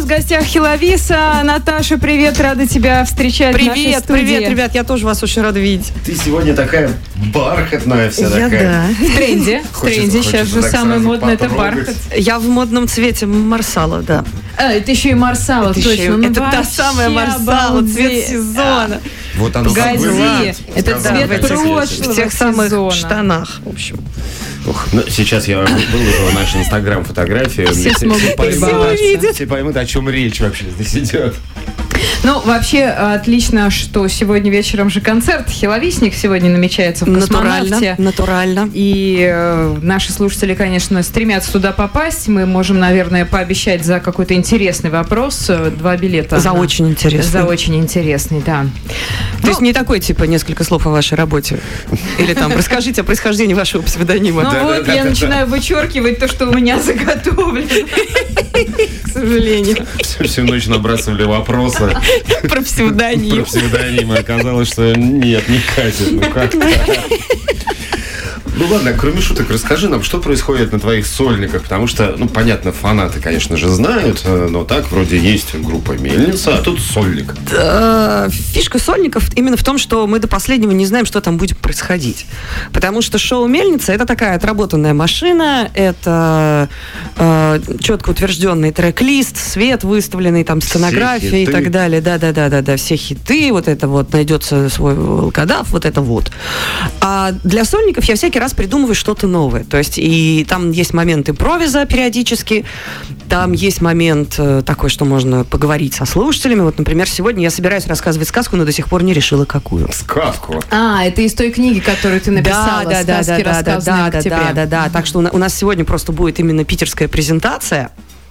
в гостях Хелависа. Наташа, привет, рада тебя встречать в нашей студии. Привет, ребят, я тоже вас очень рада видеть. Ты сегодня такая бархатная вся такая. Да. В тренде. Сейчас же самое модное — это бархат. Я в модном цвете марсала, да. Это еще и марсала, точно. Это та самая марсала, цвет сезона. Вот оно Погоди, это цвет прошлого в тех самых штанах, в общем. Сейчас я выложу в наш Инстаграм фотографию. Все смогут полюбоваться. Все поймут, о чем речь вообще здесь идет. Ну, вообще, отлично, что сегодня вечером же концерт «Хелависник» сегодня намечается в «Космонавте». Натурально. И наши слушатели, конечно, стремятся туда попасть. Мы можем, наверное, пообещать за какой-то интересный вопрос 2 билета. За очень интересный. За очень интересный, да. То есть не такой, типа, несколько слов о вашей работе? Или там, расскажите о происхождении вашего псевдонима. Я начинаю вычеркивать то, что у меня заготовлено. К сожалению. Всю ночь набрасывали вопросы. Про псевдоним. Про псевдоним. Оказалось, что нет, не катит. Ну как так? Ну ладно, кроме шуток, расскажи нам, что происходит на твоих сольниках, потому что, ну, понятно, фанаты, конечно же, знают, но так вроде есть группа «Мельница», а тут сольник. Фишка сольников именно в том, что мы до последнего не знаем, что там будет происходить. Потому что шоу «Мельница» — это такая отработанная машина, это четко утвержденный трек-лист, свет выставленный, там, сценография и так далее. Да, все хиты, вот это вот, найдется свой волкодав, вот это вот. А для сольников я всякий раз придумываю что-то новое. То есть, и там есть момент импровиза периодически, там есть момент такой, что можно поговорить со слушателями. Вот, например, сегодня я собираюсь рассказывать сказку, но до сих пор не решила, какую. Сказку? Это из той книги, которую ты написала, «Сказки, рассказанные в октябре». Да. Так что у нас сегодня просто будет именно питерская презентация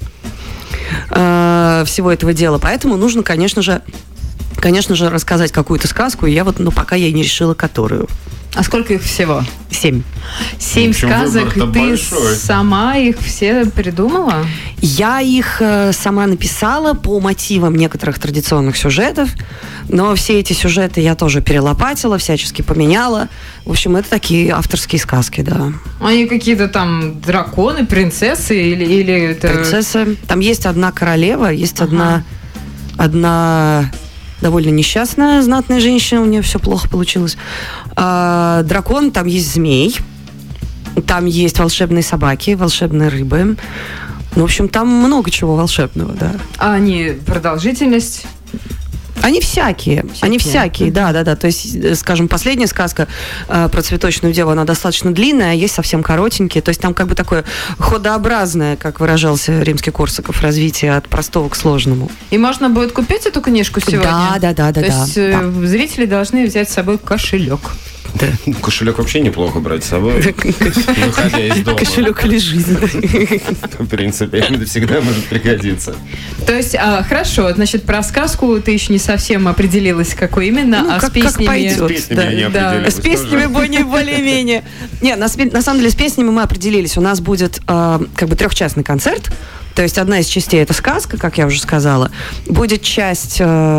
всего этого дела. Поэтому нужно, конечно же, рассказать какую-то сказку. И я вот, пока я не решила, которую. А сколько их всего? 7. 7 сказок, и ты большой. Сама их все придумала? Я их сама написала по мотивам некоторых традиционных сюжетов, но все эти сюжеты я тоже перелопатила, всячески поменяла. В общем, это такие авторские сказки, да. Они какие-то там драконы, принцессы или это... Принцессы. Там есть одна королева, есть одна довольно несчастная, знатная женщина, у нее все плохо получилось. Дракон, там есть змей, там есть волшебные собаки, волшебные рыбы. Ну, в общем, там много чего волшебного, да. А они продолжительность? Они всякие, да. То есть, скажем, последняя сказка про цветочную деву, она достаточно длинная, а есть совсем коротенькие. То есть там как бы такое ходообразное, как выражался Римский-Корсаков, развитие от простого к сложному. И можно будет купить эту книжку сегодня? Да. То есть зрители должны взять с собой кошелек. Да. Кошелек вообще неплохо брать с собой, выходя из дома. Кошелек или жизнь. В принципе, это всегда может пригодиться. То есть, хорошо, значит, про сказку ты еще не совсем определилась, какой именно, с песнями не определилась. С песнями более-менее. Нет, на самом деле с песнями мы определились. У нас будет как бы 3-частный концерт. То есть одна из частей — это сказка, как я уже сказала. Будет часть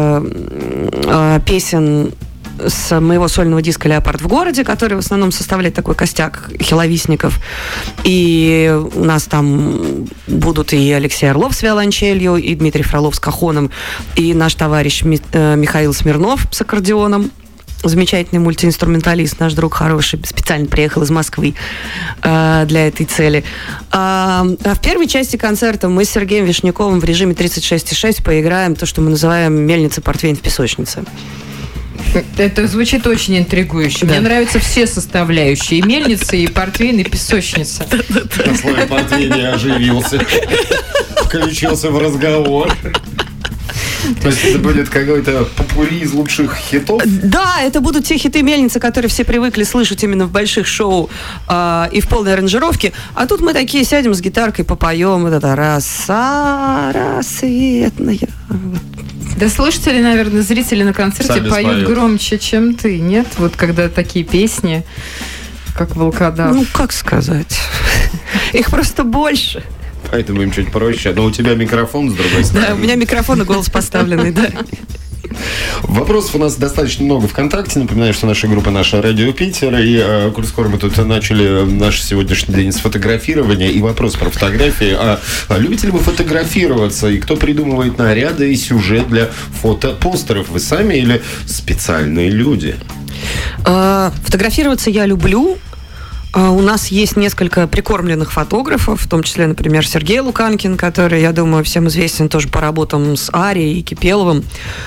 песен с моего сольного диска «Леопард в городе», который в основном составляет такой костяк хелависников. И у нас там будут и Алексей Орлов с виолончелью, и Дмитрий Фролов с каходом, и наш товарищ Михаил Смирнов с аккордеоном. Замечательный мультиинструменталист, наш друг хороший, специально приехал из Москвы для этой цели. А в первой части концерта мы с Сергеем Вишняковым в режиме 36,6 поиграем то, что мы называем «Мельница, портвейн в песочнице». Это звучит очень интригующе. Мне нравятся все составляющие. И мельница, и портвейн, и песочница. На слове портвейн я оживился. Включился в разговор. То есть это будет какой-то попурри из лучших хитов? Да, это будут те хиты мельницы, которые все привыкли слышать именно в больших шоу и в полной аранжировке. А тут мы такие сядем с гитаркой, попоем вот это «Роса рассветная». Да слушатели, наверное, зрители на концерте сами поют споют громче, чем ты, нет? Вот когда такие песни, как «Волкодав». Ну, как сказать? Их просто больше. Поэтому им чуть проще. Но у тебя микрофон с другой стороны. Да, у меня микрофон и голос поставленный, да. Вопросов у нас достаточно много ВКонтакте. Напоминаю, что наша группа «Наша Радио Питер». И коль скоро мы тут начали наш сегодняшний день с фотографирования. И вопрос про фотографии. Любите ли вы фотографироваться? И кто придумывает наряды и сюжет для фотопостеров? Вы сами или специальные люди? Фотографироваться я люблю. У нас есть несколько прикормленных фотографов, в том числе, например, Сергей Луканкин, который, я думаю, всем известен тоже по работам с Арией и Кипеловым.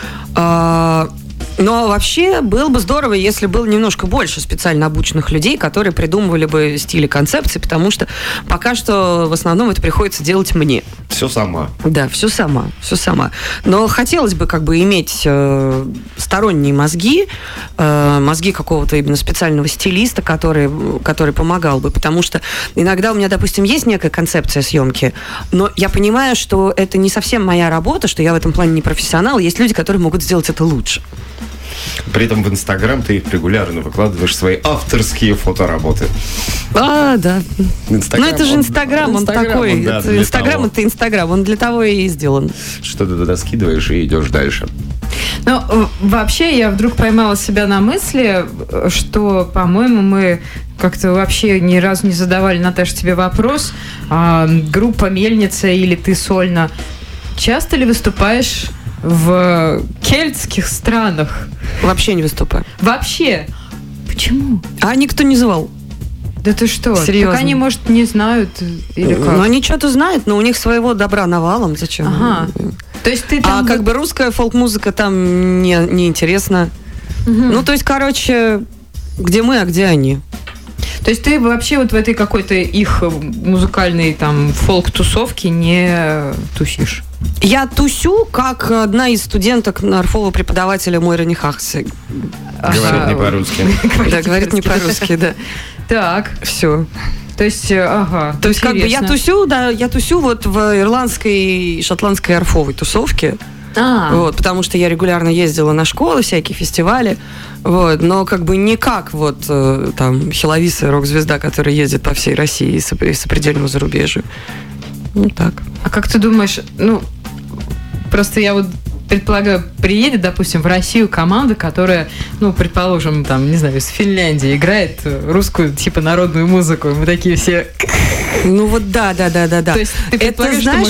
Но вообще было бы здорово, если было немножко больше специально обученных людей, которые придумывали бы стили, концепции, потому что пока что в основном это приходится делать мне. Все сама. Да, все сама. Но хотелось бы как бы иметь сторонние мозги какого-то именно специального стилиста, который помогал бы, потому что иногда у меня, допустим, есть некая концепция съемки, но я понимаю, что это не совсем моя работа, что я в этом плане не профессионал, есть люди, которые могут сделать это лучше. При этом в Инстаграм ты регулярно выкладываешь свои авторские фотоработы. Да. Инстаграм, это же Инстаграм, он такой. Инстаграм — это Инстаграм, он для того и сделан. Что ты туда скидываешь и идешь дальше. Ну, вообще, я вдруг поймала себя на мысли, что, по-моему, мы как-то вообще ни разу не задавали, Наташа, тебе вопрос. Группа «Мельница» или ты сольно, часто ли выступаешь в кельтских странах? Вообще не выступаю. Вообще? Почему? А никто не звал. Да ты что? Серьезно? Так они, может, не знают или как? Ну, они что-то знают, но у них своего добра навалом. Зачем? Ага. То есть ты там... как бы русская фолк-музыка там не интересна. Угу. Ну, то есть, короче, где мы, а где они? То есть ты вообще вот в этой какой-то их музыкальной там фолк-тусовке не тусишь? Я тусю, как одна из студенток нарфового преподавателя Мойра Нихахси. Говорит не по-русски. Да, говорит не по-русски, да. Так. Все. То есть, То есть, как бы я тусю вот в ирландской и шотландской арфовой тусовке. Вот, потому что я регулярно ездила на школы, всякие фестивали. Вот, но как бы не как вот там Хеловиса, рок-звезда, которая ездит по всей России и сопредельному зарубежью. Ну так. А как ты думаешь, просто я вот предполагаю, приедет, допустим, в Россию команда, которая, предположим, там, не знаю, из Финляндии играет русскую, типа, народную музыку, и мы такие все... Ну вот да. То есть ты это, знаешь,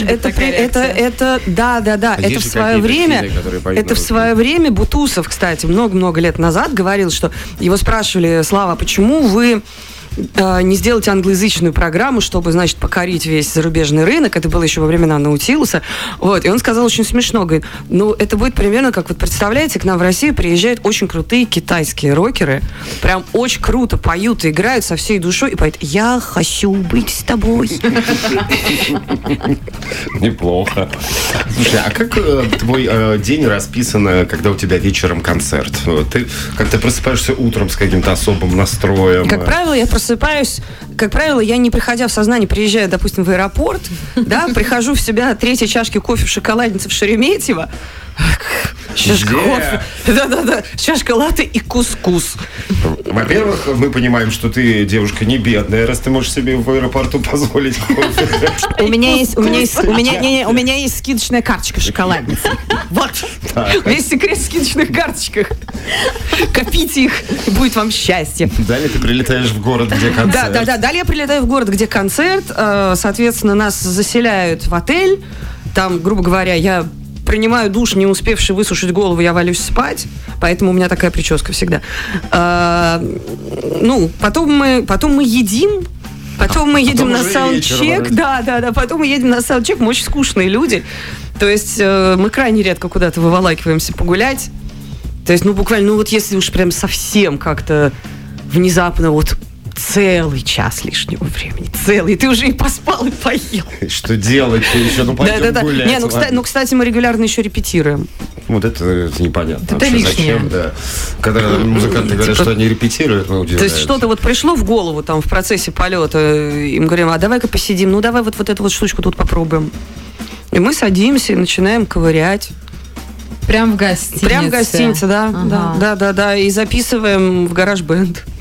это в свое время Бутусов, кстати, много-много лет назад говорил, что его спрашивали: Слава, почему вы не сделать англоязычную программу, чтобы, значит, покорить весь зарубежный рынок. Это было еще во времена Наутилуса. Вот. И он сказал очень смешно, говорит, это будет примерно как, вот представляете, к нам в Россию приезжают очень крутые китайские рокеры, прям очень круто поют и играют со всей душой, и поют «Я хочу быть с тобой». Неплохо. Слушай, а как твой день расписан, когда у тебя вечером концерт? Ты как-то просыпаешься утром с каким-то особым настроем? Как правило, я просыпаюсь, я не приходя в сознание, приезжаю, допустим, в аэропорт, да, прихожу в себя 3 чашки кофе в шоколаднице в Шереметьево, чашка кофе, да, чашка латте и кускус. Во-первых, мы понимаем, что ты девушка не бедная, раз ты можешь себе в аэропорту позволить кофе. У меня есть скидочная карточка шоколадницы. Вот. Весь секрет в скидочных карточках. Копите их, и будет вам счастье. Далее ты прилетаешь в город, где концерт. Да. Далее я прилетаю в город, где концерт. Соответственно, нас заселяют в отель. Там, грубо говоря, я принимаю душ, не успевший высушить голову, я валюсь спать. Поэтому у меня такая прическа всегда. Потом мы едим. Потом мы едем на саундчек. Да. Потом мы едем на саундчек. Мы очень скучные люди. То есть мы крайне редко куда-то выволакиваемся погулять. То есть, буквально, если уж прям совсем как-то внезапно целый час лишнего времени. Целый. Ты уже и поспал, и поел. Что делать? Ты еще, пойдем гулять. Кстати, мы регулярно еще репетируем. Вот это непонятно. Это лишнее. Зачем, да. Когда музыканты говорят, что они репетируют, мы удивляемся. То есть что-то пришло в голову там в процессе полета, им говорим, а давай-ка посидим, давай вот эту штучку тут попробуем. И мы садимся и начинаем ковырять. Прям в гостинице? Прям в гостинице, да. И записываем в гараж-бенд.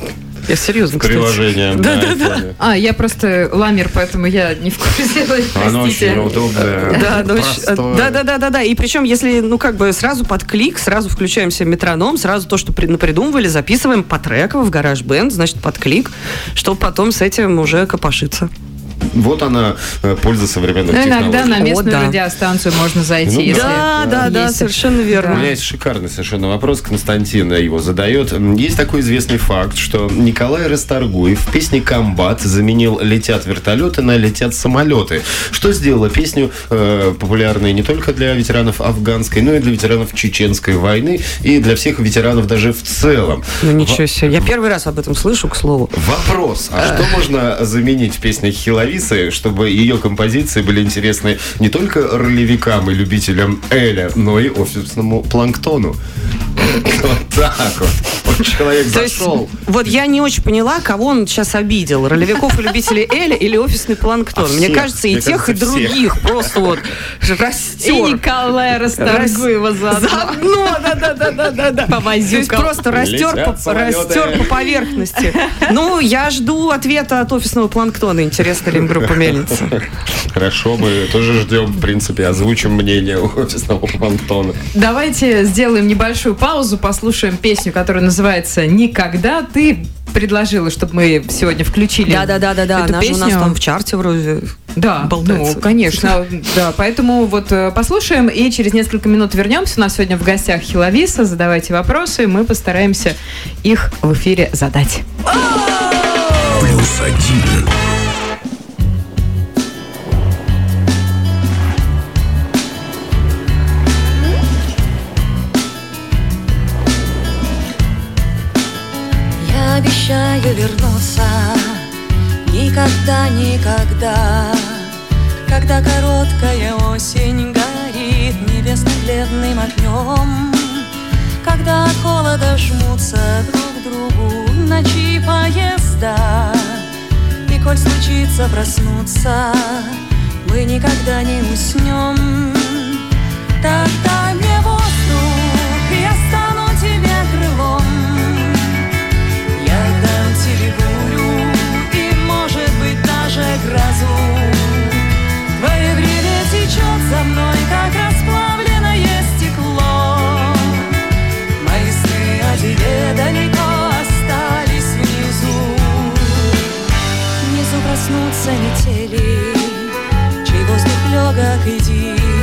Я серьезно, кстати. Приложение. Да. Я просто ламер, поэтому я не в курсе. Оно очень удобное. Да. И причем, если, сразу под клик, сразу включаем себе метроном, сразу то, что напридумывали, записываем по треку в GarageBand, значит, под клик, чтобы потом с этим уже копошиться. Вот она, польза современных технологий. Иногда на местную радиостанцию можно зайти. Да, совершенно верно. У меня есть шикарный совершенно вопрос. Константин его задает. Есть такой известный факт, что Николай Расторгуев в песне «Комбат» заменил «Летят вертолеты» на «Летят самолеты». Что сделало песню популярной не только для ветеранов афганской, но и для ветеранов чеченской войны и для всех ветеранов даже в целом. Ну ничего себе. Я первый раз об этом слышу, к слову. Вопрос. А что можно заменить в песне Хиловисы, чтобы ее композиции были интересны не только ролевикам и любителям Эля, но и офисному планктону? Вот так вот. Вот человек зашел. Вот я не очень поняла, кого он сейчас обидел. Ролевиков и любителей Эля или офисный планктон? Мне кажется, и тех, и других. Просто вот растер. И Николая Расторгуева заодно. Да. Помазюкал. То есть просто растер по поверхности. Ну, я жду ответа от офисного планктона. Интересна ли им группа «Мельница»? Хорошо, мы тоже ждем, в принципе, озвучим мнение офисного планктона. Давайте сделаем небольшую паузу, послушаем песню, которая называется «Никогда». Ты предложила, чтобы мы сегодня включили эту песню. У нас там в чарте вроде. Да, болтается. Конечно. Да, поэтому вот послушаем и через несколько минут вернемся. У нас сегодня в гостях Хиловиса. Задавайте вопросы, мы постараемся их в эфире задать. +1. Обещаю вернуться никогда, никогда, когда короткая осень горит небесно-бледным огнем, когда от холода жмутся друг к другу ночи поезда, и коль случится проснуться, мы никогда не уснем. Тогда мне воздух, я стану тебе крылом. Я дам тебе бурю и, может быть, даже грозу. Твое время течет за мной, как расплавленное стекло. Мои сны о тебе далеко остались внизу. Внизу проснутся метели, чей воздух легок и дик.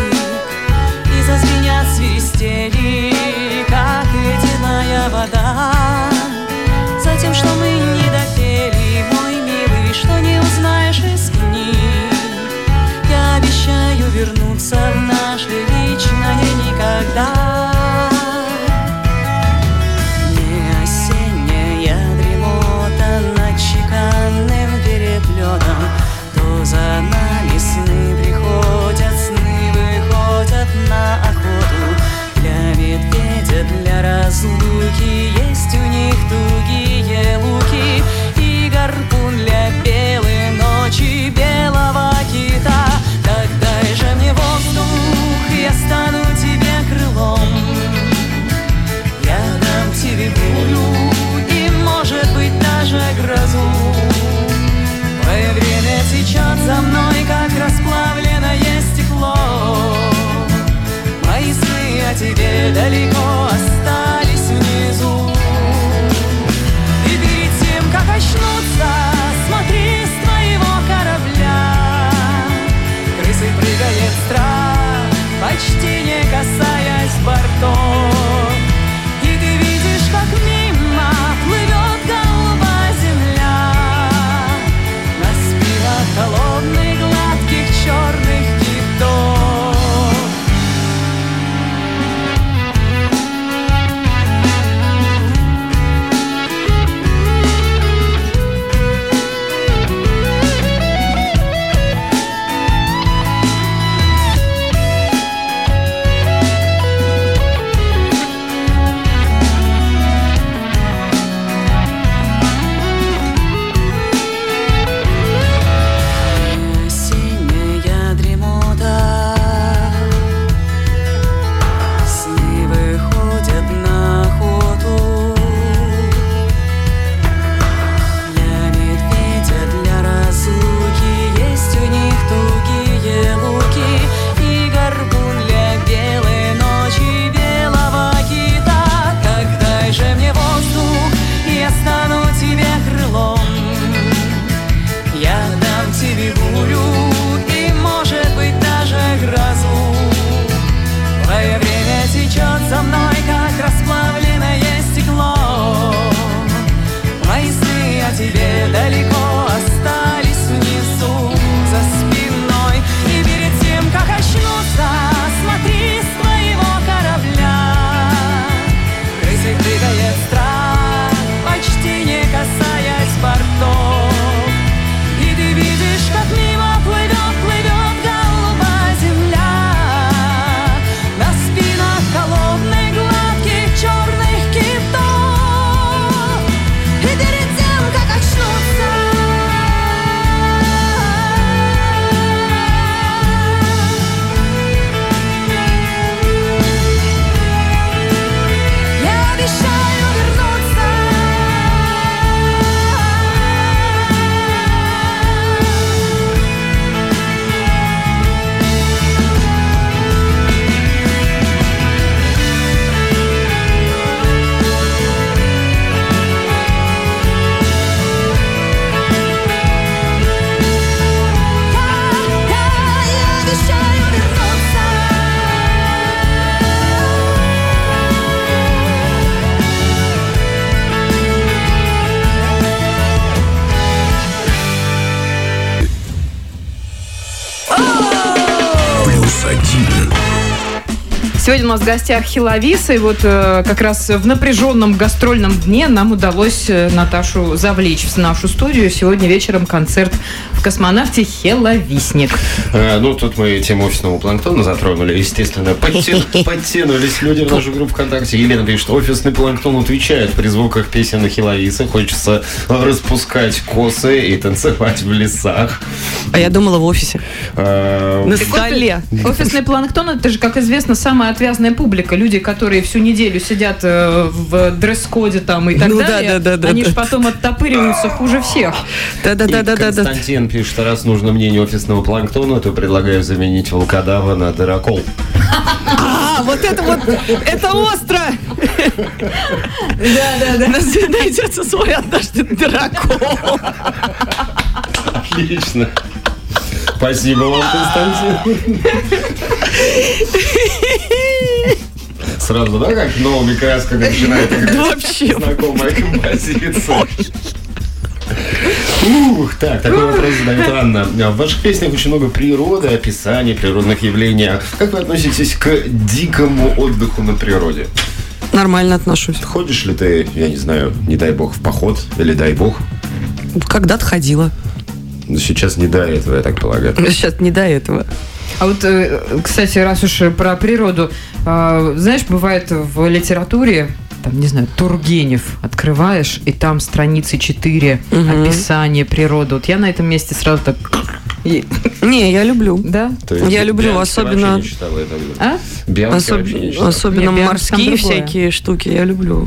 Сегодня у нас в гостях Хелависа, и вот как раз в напряженном гастрольном дне нам удалось Наташу завлечь в нашу студию. Сегодня вечером концерт в «Космонавте» «Хелависник». Ну, тут мы тему офисного планктона затронули. Естественно, подтянулись люди в нашу группу ВКонтакте. Елена пишет, офисный планктон отвечает при звуках песен Хелависа. Хочется распускать косы и танцевать в лесах. А я думала в офисе. На столе. Офисный планктон, это же, как известно, самая отвязная публика. Люди, которые всю неделю сидят в дресс-коде там и так далее, они же потом оттопыриваются хуже всех. Да. Константин пишет, раз нужно мнение офисного планктона, то предлагаю заменить волкодава на дырокол. Вот это остро! Да. Найдется свой однажды дырокол. Отлично. Спасибо вам, Константин. Сразу, да, как новыми красками начинает играть знакомая композиция. Так, такой вопрос задает Анна. В ваших песнях очень много природы, описаний природных явлений. Как вы относитесь к дикому отдыху на природе? Нормально отношусь. Ходишь ли ты, я не знаю, не дай бог, в поход? Или дай бог? Когда-то ходила. Но сейчас не до этого, я так полагаю. Сейчас не до этого. А вот, кстати, раз уж про природу, знаешь, бывает в литературе, там, не знаю, Тургенев открываешь, и там страницы 4, описание природы. Вот я на этом месте сразу так... Не, я люблю. Да? Я люблю, особенно... Особенно морские всякие штуки, я люблю.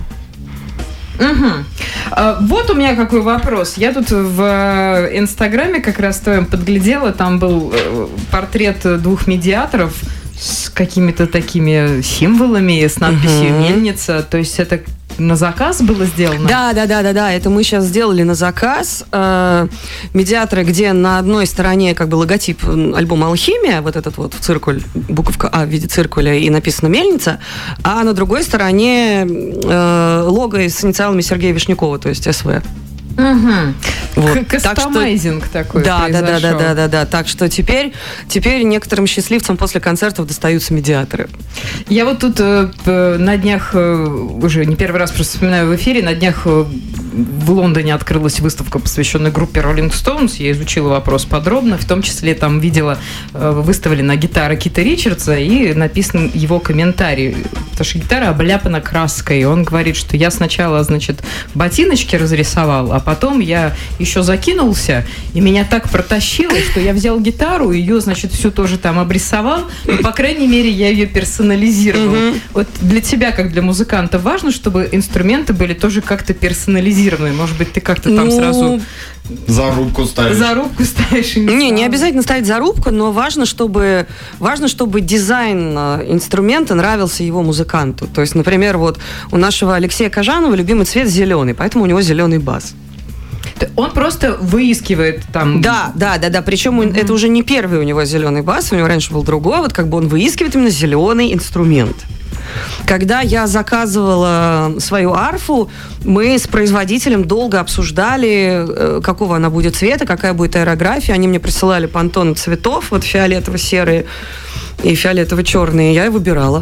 Вот у меня какой вопрос. Я тут в Инстаграме как раз твоем подглядела, там был портрет 2 медиаторов с какими-то такими символами, с надписью «Мельница». То есть это на заказ было сделано? Да. Это мы сейчас сделали на заказ. Медиаторы, где на одной стороне как бы логотип альбома «Алхимия», вот этот вот циркуль, буковка А в виде циркуля, и написано «Мельница», а на другой стороне лого с инициалами Сергея Вишнякова, то есть СВ. Вот. Кастомайзинг такой произошел. Да. Так что теперь некоторым счастливцам после концертов достаются медиаторы. Я вот тут на днях, уже не первый раз просто вспоминаю в эфире, на днях в Лондоне открылась выставка, посвященная группе Rolling Stones. Я изучила вопрос подробно, в том числе там видела, выставлена гитара Кита Ричардса и написан его комментарий. Потому что гитара обляпана краской. И он говорит, что я сначала, значит, ботиночки разрисовал, а потом я еще закинулся, и меня так протащило, что я взял гитару, ее, значит, всю тоже там обрисовал, но, по крайней мере, я ее персонализировал. Вот для тебя, как для музыканта, важно, чтобы инструменты были тоже как-то персонализированы. Может быть, ты как-то там сразу... Зарубку ставишь. Не обязательно ставить зарубку, но важно, чтобы дизайн инструмента нравился его музыканту. То есть, например, вот у нашего Алексея Кожанова любимый цвет зеленый, поэтому у него зеленый бас. Он просто выискивает там... Да. Причем это уже не первый у него зеленый бас, у него раньше был другой. Вот как бы он выискивает именно зеленый инструмент. Когда я заказывала свою арфу, мы с производителем долго обсуждали, какого она будет цвета, какая будет аэрография. Они мне присылали пантоны цветов, вот фиолетово-серые и фиолетово-черные. Я и выбирала.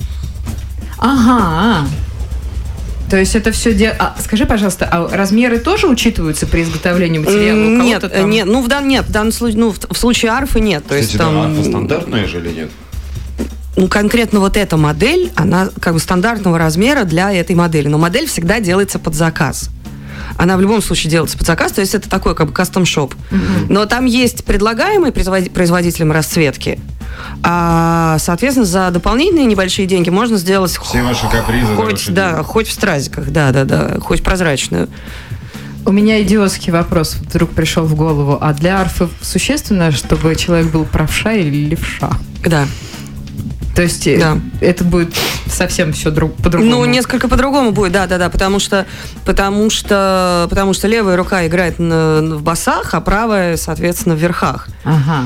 Ага. То есть это все... скажи, пожалуйста, а размеры тоже учитываются при изготовлении материала? Нет, в данном случае, в случае арфы нет. То есть, там... арфа стандартная же или нет? Конкретно вот эта модель, она как бы стандартного размера для этой модели. Но модель всегда делается под заказ. Она в любом случае делается под заказ, то есть это такой как бы кастом-шоп. Но там есть предлагаемые производителем расцветки, а, соответственно, за дополнительные небольшие деньги можно сделать все ваши капризы, хоть в стразиках, да, хоть прозрачную. У меня идиотский вопрос вдруг пришел в голову. А для арфы существенно, чтобы человек был правша или левша? Да. То есть это будет совсем все по-другому? Несколько по-другому будет, да, потому что левая рука играет в басах, а правая, соответственно, в верхах. Ага.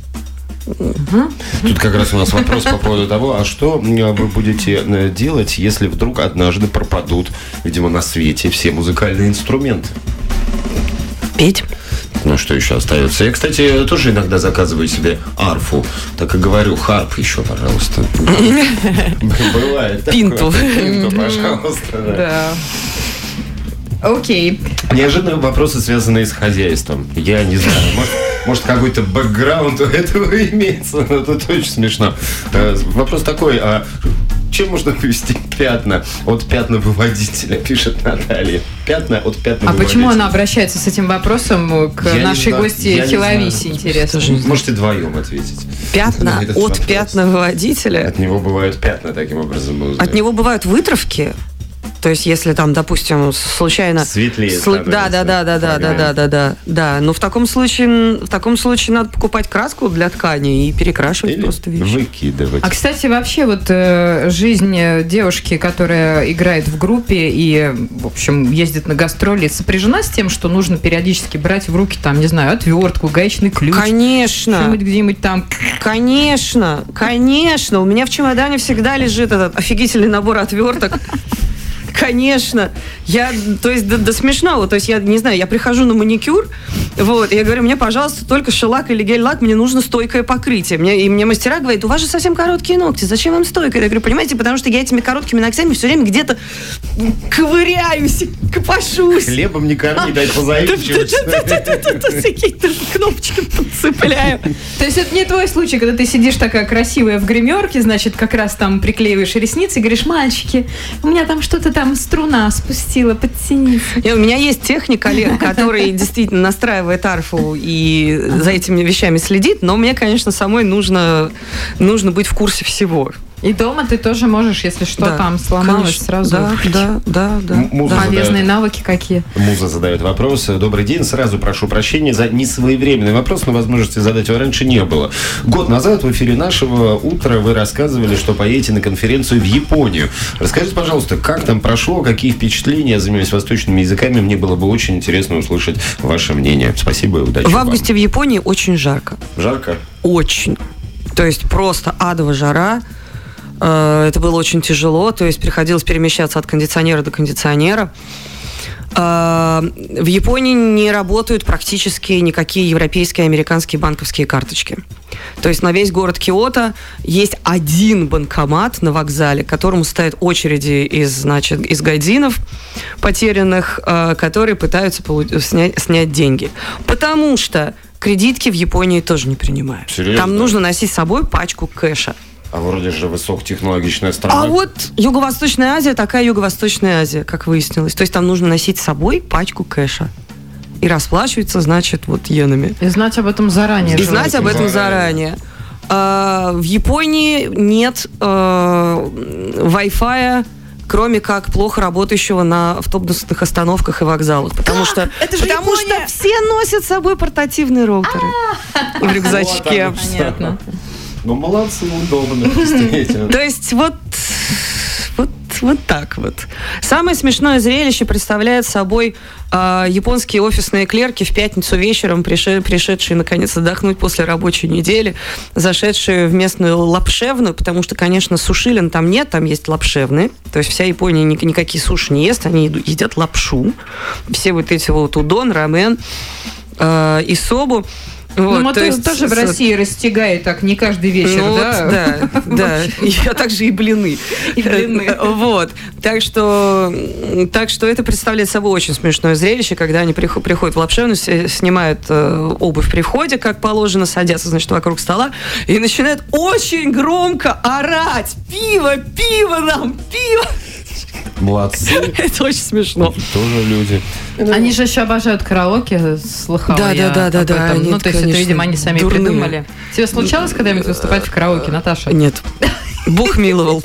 Тут как раз у нас вопрос по поводу того, а что вы будете делать, если вдруг однажды пропадут, видимо, на свете все музыкальные инструменты? Петь. Ну, что еще остается? Я, кстати, тоже иногда заказываю себе арфу. Так и говорю, харп еще, пожалуйста. Бывает. Пинту. Пинту, пожалуйста. Да. Окей. Неожиданные вопросы, связанные с хозяйством. Я не знаю, может какой-то бэкграунд у этого имеется. Но это очень смешно. Вопрос такой, а чем можно вывести пятна от пятновыводителя, пишет Наталья. Пятна от пятновыводителя. А почему она обращается с этим вопросом к нашей гости Хиловисе, интересно? Можете вдвоем ответить. Пятна от пятновыводителя? От него бывают пятна, таким образом. От него бывают вытравки? То есть, если там, допустим, случайно... Светлее Да. Но в таком случае надо покупать краску для ткани и перекрашивать или просто вещи. Выкидывать. А, кстати, вообще вот жизнь девушки, которая играет в группе и, в общем, ездит на гастроли, сопряжена с тем, что нужно периодически брать в руки, там, не знаю, отвертку, гаечный ключ. Конечно. Что-нибудь где-нибудь там. Конечно. У меня в чемодане всегда лежит этот офигительный набор отверток. Конечно. До смешного. То есть, я не знаю, я прихожу на маникюр, вот, и я говорю, мне, пожалуйста, только шелак или гель-лак, мне нужно стойкое покрытие. Мне мастера говорят, у вас же совсем короткие ногти, зачем вам стойкое? Я говорю, понимаете, потому что я этими короткими ногтями все время где-то ковыряюсь, копошусь. Хлебом не корми, дай позаимчиваешься. Какие-то кнопочки подцепляю. То есть это не твой случай, когда ты сидишь такая красивая в гримерке, значит, как раз там приклеиваешь ресницы и говоришь, мальчики, у меня там что-то там струна спустила, подтяните. У меня есть техник, Олег, который действительно настраивает арфу и за этими вещами следит, но мне, конечно, самой нужно быть в курсе всего. И дома ты тоже можешь, если что там сломалось, конечно, сразу. Да. Полезные навыки какие. Муза задает вопрос. Добрый день. Сразу прошу прощения за несвоевременный вопрос, но возможности задать его раньше не было. Год назад в эфире нашего утра вы рассказывали, что поедете на конференцию в Японию. Расскажите, пожалуйста, как там прошло, какие впечатления? Я занимаюсь восточными языками. Мне было бы очень интересно услышать ваше мнение. Спасибо и удачи В вам. августе в Японии очень жарко. Жарко? Очень. То есть просто адовая жара. Это было очень тяжело, то есть приходилось перемещаться от кондиционера до кондиционера. В Японии не работают практически никакие европейские и американские банковские карточки. То есть на весь город Киото есть один банкомат на вокзале, к которому стоят очереди из гайдзинов потерянных, которые пытаются снять деньги. Потому что кредитки в Японии тоже не принимают. Серьезно? Там нужно носить с собой пачку кэша. А вроде же высокотехнологичная страна. А вот Юго-Восточная Азия такая Юго-Восточная Азия, как выяснилось. То есть там нужно носить с собой пачку кэша. И расплачиваться, значит, вот иенами. И знать об этом заранее. И знать об этом заранее. В Японии нет Wi-Fi, кроме как плохо работающего на автобусных остановках и вокзалах. Потому что все носят с собой портативные роутеры в рюкзачке. Понятно. Ну, молодцы, удобно, действительно. То есть вот так вот. Самое смешное зрелище представляет собой японские офисные клерки в пятницу вечером, пришедшие наконец отдохнуть после рабочей недели, зашедшие в местную лапшевную, потому что, конечно, сушилин там нет, там есть лапшевные. То есть вся Япония никакие суши не ест, они едят лапшу. Все вот эти вот удон, рамен и собу. Вот, ну, тоже в России растягает так не каждый вечер, да? Да. А также и блины. Вот. Так что это представляет собой очень смешное зрелище, когда они приходят в лапшевную, снимают обувь при входе, как положено, садятся, значит, вокруг стола и начинают очень громко орать: «Пиво, пиво нам, пиво!» Молодцы. Это очень смешно. Тоже люди. Они же еще обожают караоке, слыхала я об этом. Да. Ну, то есть это, видимо, они сами придумали. Тебе случалось когда-нибудь выступать в караоке, Наташа? Нет. Бог миловал.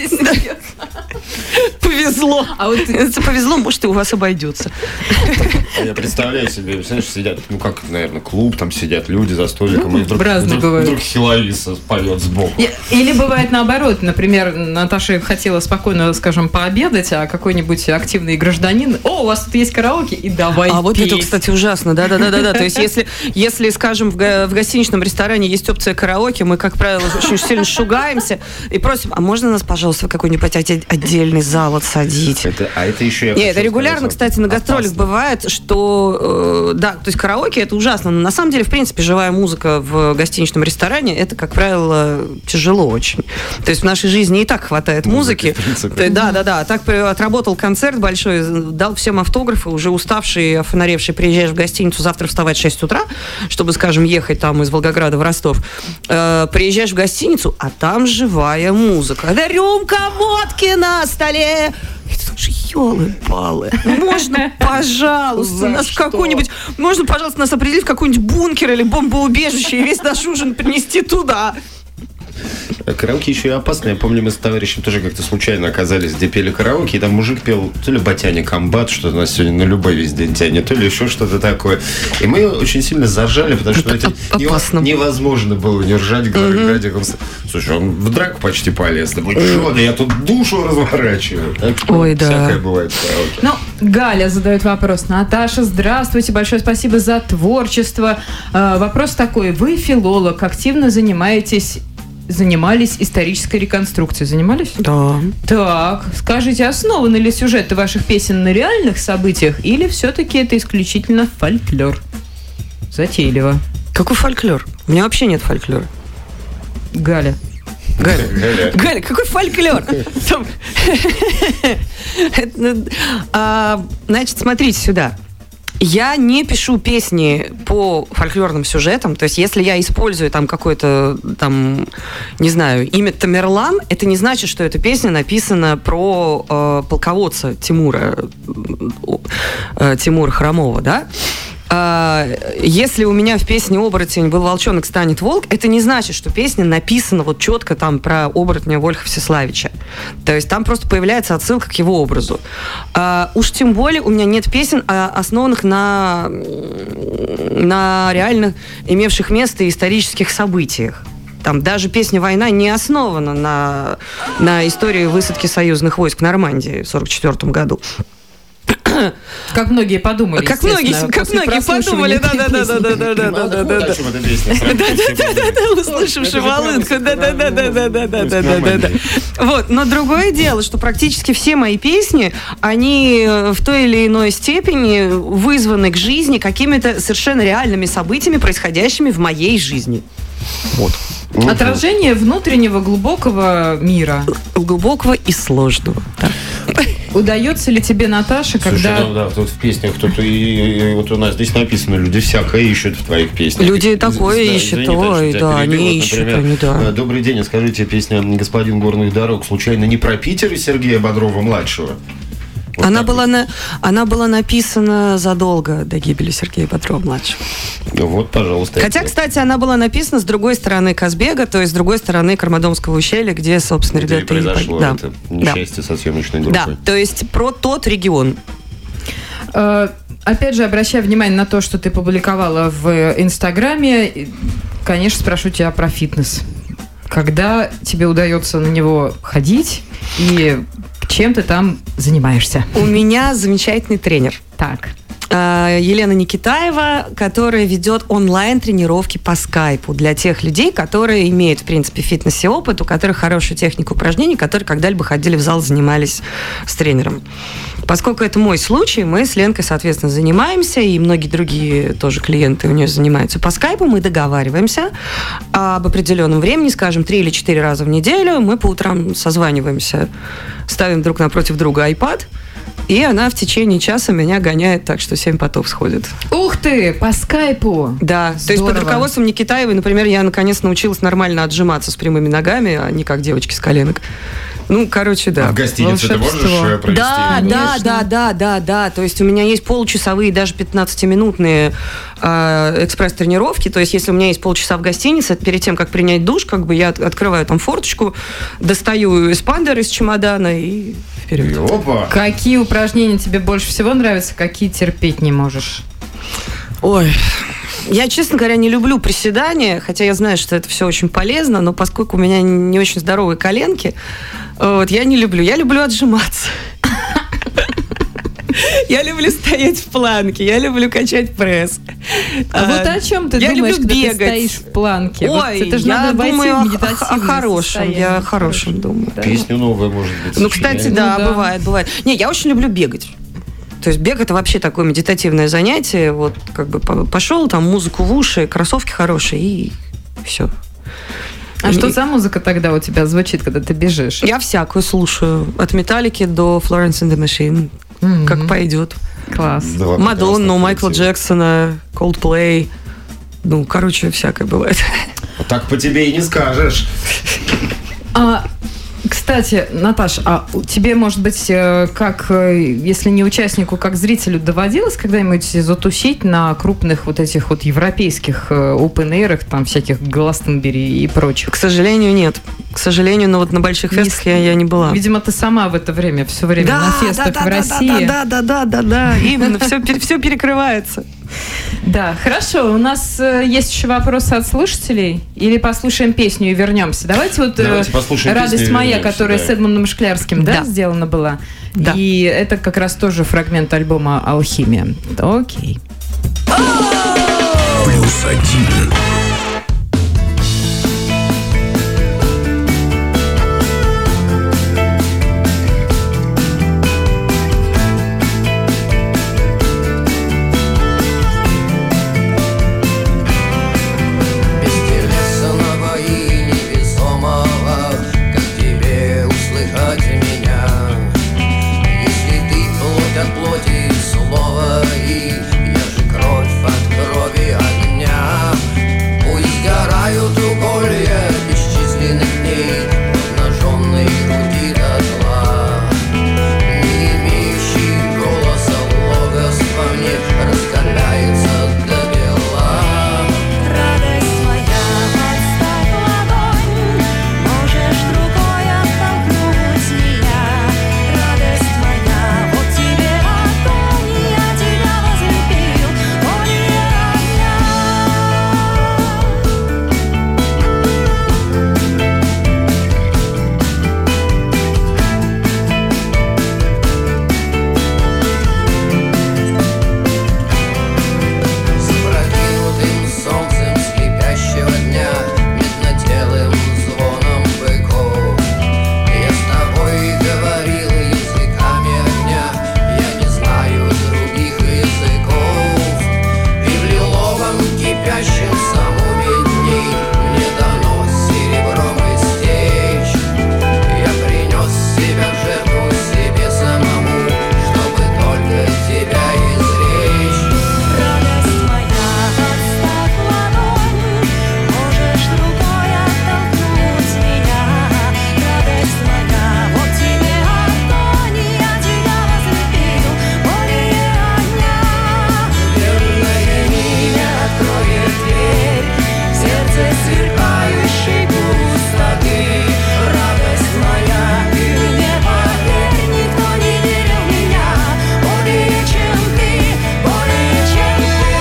Повезло. А вот повезло, может, и у вас обойдется. Я представляю себе, знаешь, сидят, ну как, наверное, клуб, там сидят люди за столиком, и вдруг Хиловиса поет сбоку. Или бывает наоборот, например, Наташа хотела спокойно, скажем, пообедать, а какой-нибудь активный гражданин: «О, у вас тут есть караоке, и давай петь». А вот это, кстати, ужасно, да. То есть если, скажем, в гостиничном ресторане есть опция караоке, мы, как правило, очень сильно шугаемся и просим: а можно нас, пожалуйста, в какой-нибудь отдельный зал подсадить. Это еще я Нет, это регулярно, кстати, на гастролях бывает, что, да, то есть караоке это ужасно, но на самом деле, в принципе, живая музыка в гостиничном ресторане, это, как правило, тяжело очень. То есть в нашей жизни и так хватает музыки. Да. Так отработал концерт большой, дал всем автографы, уже уставший, офонаревший, приезжаешь в гостиницу, завтра вставать в 6 утра, чтобы, скажем, ехать там из Волгограда в Ростов. Приезжаешь в гостиницу, а там живая музыка. Да, рюмка водки на столе. Это же елы-палы. Можно, пожалуйста, нас в какой-нибудь... Можно, пожалуйста, нас определить в какой-нибудь бункер или бомбоубежище и весь наш ужин принести туда. Караоке еще и опасно. Я помню, мы с товарищем тоже как-то случайно оказались, где пели караоке, и там мужик пел то ли «Батяня комбат», что нас сегодня на любой весь день тянет, то ли еще что-то такое. И мы очень сильно заржали, потому что это невозможно было не ржать, говорить. Слушай, он в драку почти полез. Да я тут душу разворачиваю. Ой, да. Всякое бывает в караоке. Ну, Галя задает вопрос. Наташа, здравствуйте, большое спасибо за творчество. Вопрос такой. Вы филолог, активно занимались исторической реконструкцией. Занимались? Да. Так, скажите, основаны ли сюжеты ваших песен на реальных событиях или все-таки это исключительно фольклор? Затейливо. Какой фольклор? У меня вообще нет фольклора. Галя, какой фольклор? Значит, смотрите сюда. Я не пишу песни по фольклорным сюжетам. То есть, если я использую там какое-то, там, не знаю, имя Тамерлан, это не значит, что эта песня написана про полководца Тимура Хромова, да? Если у меня в песне «Оборотень» был волчонок, станет волк, это не значит, что песня написана вот четко там про оборотня Вольха Всеславича. То есть там просто появляется отсылка к его образу. Уж тем более у меня нет песен, основанных на реально имевших место исторических событиях. Там даже песня «Война» не основана на истории высадки союзных войск в Нормандии в 1944 году. Как многие подумали. Как многие подумали, да. Услышавши волынку, да. Вот, но другое дело, что практически все мои песни, они в той или иной степени вызваны к жизни какими-то совершенно реальными событиями, происходящими в моей жизни. Вот. Отражение внутреннего глубокого мира. Глубокого и сложного, да. Удается ли тебе, Наташа, когда... Слушай, да, тут в песнях кто-то и вот у нас здесь написано, люди всякое ищут в твоих песнях. Люди такое ищут, ой, да, они ищут, они, да. «Добрый день, скажите, песня «Господин горных дорог» случайно не про Питер и Сергея Бодрова-младшего? Вот она была написана задолго до гибели Сергея Бодрова-младшего. Ну вот, пожалуйста. Хотя, кстати, она была написана с другой стороны Казбега, то есть с другой стороны Кармадомского ущелья, где, собственно, где ребята... произошло это несчастье со съемочной группой. Да, то есть про тот регион. Опять же, обращая внимание на то, что ты публиковала в Инстаграме, конечно, спрошу тебя про фитнес. Когда тебе удается на него ходить и... Чем ты там занимаешься? У меня замечательный тренер. Так. Елена Никитаева, которая ведет онлайн-тренировки по скайпу для тех людей, которые имеют, в принципе, в фитнесе опыт, у которых хорошая техника упражнений, которые когда-либо ходили в зал, занимались с тренером. Поскольку это мой случай, мы с Ленкой, соответственно, занимаемся, и многие другие тоже клиенты у нее занимаются по скайпу, мы договариваемся об определенном времени, скажем, 3 или 4 раза в неделю, мы по утрам созваниваемся, ставим друг напротив друга iPad, и она в течение часа меня гоняет так, что 7 потов сходит. Ух ты, по скайпу! Да, здорово. То есть под руководством Никитаевой, например, я наконец научилась нормально отжиматься с прямыми ногами, а не как девочки с коленок. Ну, короче, да. А в гостинице ты можешь провести? Да. То есть у меня есть получасовые, даже 15-минутные экспресс-тренировки. То есть если у меня есть полчаса в гостинице, перед тем, как принять душ, как бы я открываю там форточку, достаю эспандер из чемодана и вперед. Опа! Какие упражнения тебе больше всего нравятся, какие терпеть не можешь? Ой... Я, честно говоря, не люблю приседания, хотя я знаю, что это все очень полезно, но поскольку у меня не очень здоровые коленки, вот, я не люблю. Я люблю отжиматься. Я люблю стоять в планке, я люблю качать пресс. Вот о чем ты думаешь, когда ты стоишь в планке? Ой, это же я надо войти думаю в медитативное о хорошем, состояние. я о хорошем думаю. Да. Песню новую, может быть. Ну, кстати, сочиняет. да, бывает. Не, я очень люблю бегать. То есть бег — это вообще такое медитативное занятие. Вот как бы пошел, там музыку в уши, кроссовки хорошие и все. А что за музыка тогда у тебя звучит, когда ты бежишь? Я всякую слушаю. От Металлики до Florence and the Machine. Как пойдет. Класс. Два Мадонну, прекрасных Майкла коллектива. Джексона, Coldplay. Ну, короче, всякое бывает. Вот так по тебе и не скажешь. Кстати, Наташ, а тебе, может быть, как, если не участнику, как зрителю, доводилось когда-нибудь затусить на крупных вот этих вот европейских open-air'ах, там всяких Гластенбери и прочих? К сожалению, нет. К сожалению, но вот на больших фестах я не была. Видимо, ты сама в это время, все время на фестах в России. Да, именно, все перекрывается. Да, хорошо. У нас есть еще вопросы от слушателей? Или послушаем песню и вернемся? Давайте послушаем «Радость песню и моя», вернемся, которая да. с Эдмундом Шклярским, да, Да. сделана была? Да. И это как раз тоже фрагмент альбома «Алхимия». Окей. +1. Бестелесного и невесомого, как тебе услыхать меня? Если ты плоть от плоти слова, и я же кровь от крови огня, пусть сгорают уголья бесчисленных дней в обнаженной груди дотла. Не имеющий голоса логос во мне раскаляется до бела. Радость моя, подставь ладонь, можешь другой оттолкнуть меня. Радость моя, вот тебе огонь, я тебя возлюбил, более огня. Запрокинутым солнцем слепящего дня, меднотелым звоном быков, я с тобой говорил языками огня, я не знаю других языков. И в лиловом кипящем самуме дней мне дано серебром истечь. Я принес себя в жертву себе самому, чтобы только тебя изречь. Радость моя, подставь ладонь, можешь другой оттолкнуть меня. Радость моя, вот тебе огонь, я тебя возлюбил, более огня. Верное имя откроет дверь в сердце сверкающей пустоты. Радость моя, ты мне поверь, Никто не верил в меня более, чем ты, более, чем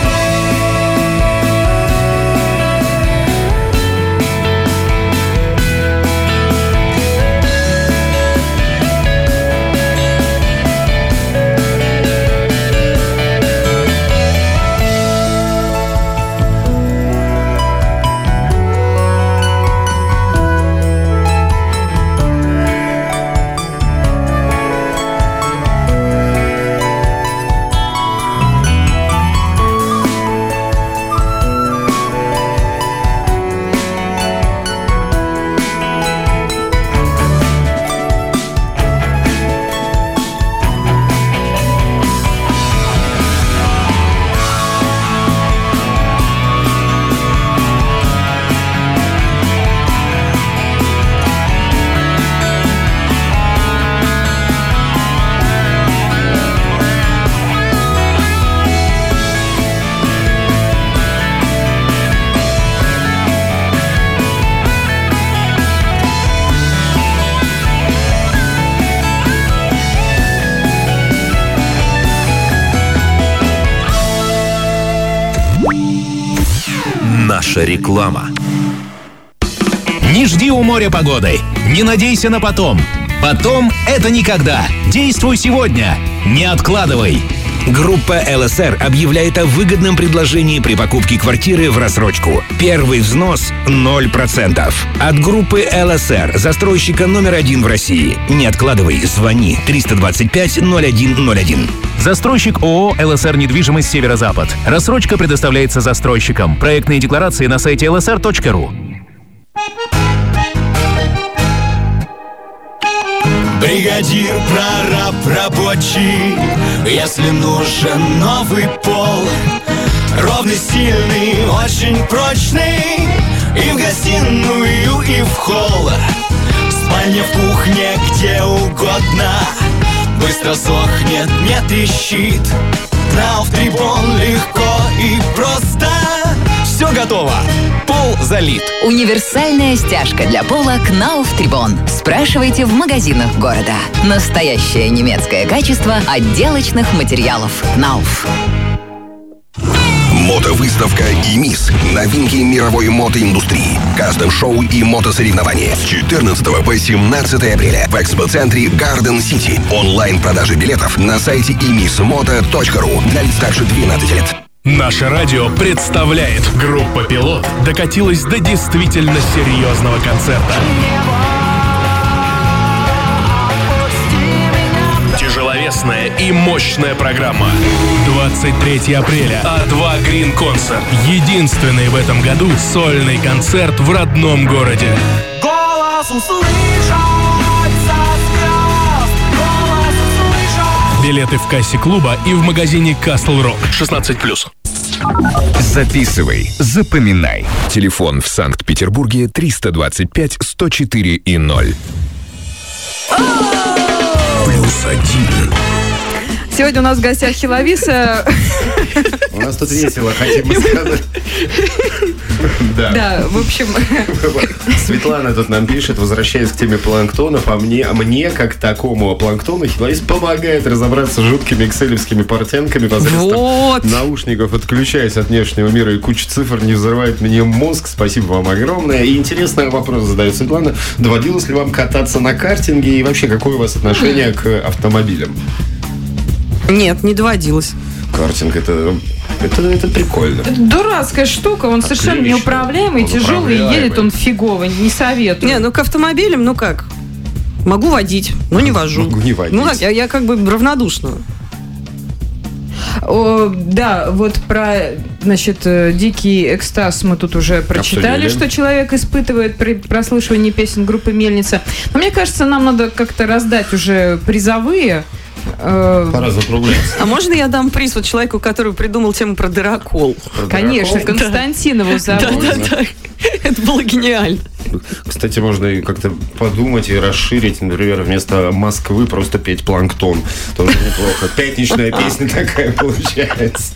Наша реклама. Не жди у моря погоды. Не надейся на потом. Потом это никогда. Действуй сегодня. Не откладывай. Группа ЛСР объявляет о выгодном предложении при покупке квартиры в рассрочку. Первый взнос 0%. От группы ЛСР, застройщика номер 1 в России. Не откладывай, звони 325-0101. Застройщик ООО «ЛСР Недвижимость Северо-Запад». Рассрочка предоставляется застройщикам. Проектные декларации на сайте lsr.ru. Бригадир, прораб, рабочий, если нужен новый пол. Ровный, сильный, очень прочный, и в гостиную, и в холл. В спальне, в кухне, где угодно. Быстро сохнет, не трещит. Кнауф Трибон легко и просто. Все готово, пол залит. Универсальная стяжка для пола Knauf Tribon. Спрашивайте в магазинах города. Настоящее немецкое качество отделочных материалов Knauf. Мотовыставка ИМИС. Новинки мировой мотоиндустрии. Кастом шоу и мотосоревнования. С 14 по 17 апреля в экспоцентре Garden City. Онлайн-продажи билетов на сайте imismoto.ru для лиц старше 12 лет. Наше радио представляет. Группа «Пилот» докатилась до действительно серьезного концерта. Тяжеловесная и мощная программа. 23 апреля. А2 Green Concert. Единственный в этом году сольный концерт в родном городе. Голос услышать со звезд. Голос услышать. Билеты в кассе клуба и в магазине Castle Rock. 16+. Записывай, запоминай. Телефон в Санкт-Петербурге 325-104-0. +1. Сегодня у нас в гостях Хиловиса. У нас тут весело, хотим мы сказать. Да, в общем... Светлана тут нам пишет, возвращаясь к теме планктонов, мне как такому планктону, Хиловис помогает разобраться с жуткими экселевскими портянками посредством наушников, отключаясь от внешнего мира, и куча цифр не взрывает мне мозг. Спасибо вам огромное. И интересный вопрос задает Светлана. Доводилось ли вам кататься на картинге, и вообще какое у вас отношение к автомобилям? Нет, не доводилось. Картинг это прикольно. Это дурацкая штука, он совершенно неуправляемый, тяжелый, едет он фигово, не советую. Не, ну к автомобилям, ну как? Могу водить, но не вожу. Могу не водить. Ну как, я как бы равнодушна. Да, вот про, значит, дикий экстаз мы тут уже прочитали, что человек испытывает при прослушивании песен группы «Мельница». Но мне кажется, нам надо как-то раздать уже призовые. Пора закругляться. А можно я дам приз вот человеку, который придумал тему про дырокол? Конечно, Константин его зовут. Да. Это было гениально. Кстати, можно и как-то подумать и расширить, например, вместо Москвы просто петь «Планктон». Тоже неплохо. Пятничная песня такая получается.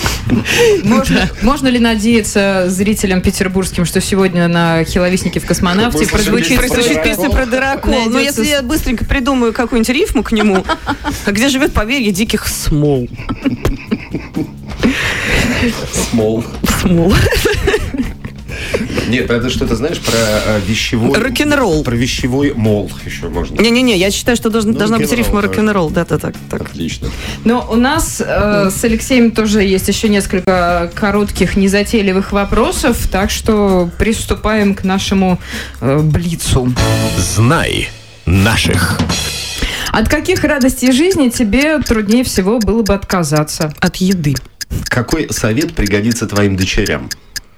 Можно ли надеяться зрителям петербургским, что сегодня на Хиловиснике в космонавте прозвучит песня про дырокол? Но если я быстренько придумаю какую-нибудь рифму к нему, где живет поверье диких смол. Смол. Смол. Нет, это что-то, знаешь, про вещевой... Рок-н-ролл. Про вещевой мол еще можно. Не-не-не, я считаю, что должна быть рифма рок-н-ролл. Да. Отлично. Но у нас с Алексеем тоже есть еще несколько коротких, незатейливых вопросов, так что приступаем к нашему блицу. Знай наших. От каких радостей жизни тебе труднее всего было бы отказаться? От еды. Какой совет пригодится твоим дочерям?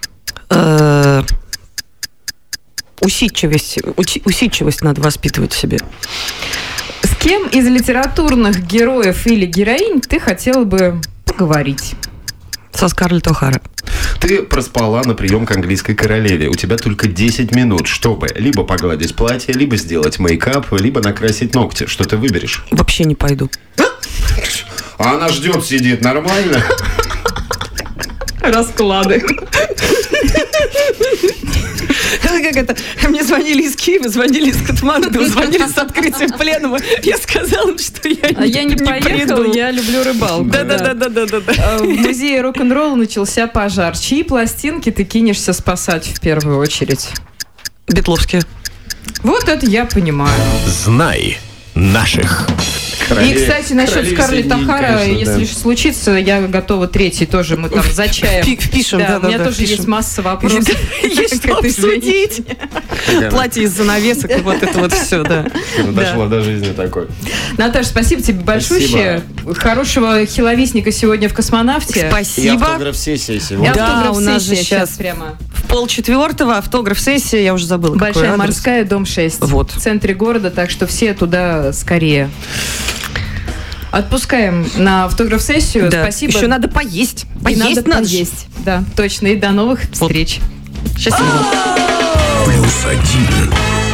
Усидчивость надо воспитывать в себе. С кем из литературных героев или героинь ты хотела бы поговорить? Со Скарлетт О'Хара. Ты проспала на прием к английской королеве. У тебя только 10 минут, чтобы либо погладить платье, либо сделать мейкап, либо накрасить ногти. Что ты выберешь? Вообще не пойду. А она ждет, сидит нормально. Расклады. Как это? Мне звонили из Киева, звонили из Катманду, звонили с открытием пленума. Я сказала, что я не поехала, я люблю рыбалку. Да. В музее рок-н-ролла начался пожар. Чьи пластинки ты кинешься спасать в первую очередь? Битловские. Вот это я понимаю. Знай наших. И, кстати, насчет Скарлетт О'Хара, если случится, я готова третий тоже. Мы там за чаем. Впишем, Да, у меня тоже впишем. есть масса вопросов. Есть что обсудить. Платье из занавесок и вот это вот все, да. Дошла до жизни такой. Наташа, спасибо тебе большое. Хорошего хиловисника сегодня в «Космонавте». И Спасибо. автограф-сессия сегодня. Да, у нас же сейчас сейчас прямо. в 3:30 автограф-сессия, я уже забыла. какой Большая адрес. морская, дом 6. Вот. В центре города, так что все туда скорее. Отпускаем на автограф-сессию. Да. Спасибо. Еще надо поесть. И Поесть надо надо же. поесть. Да, точно. И до новых встреч. Счастливо. +1.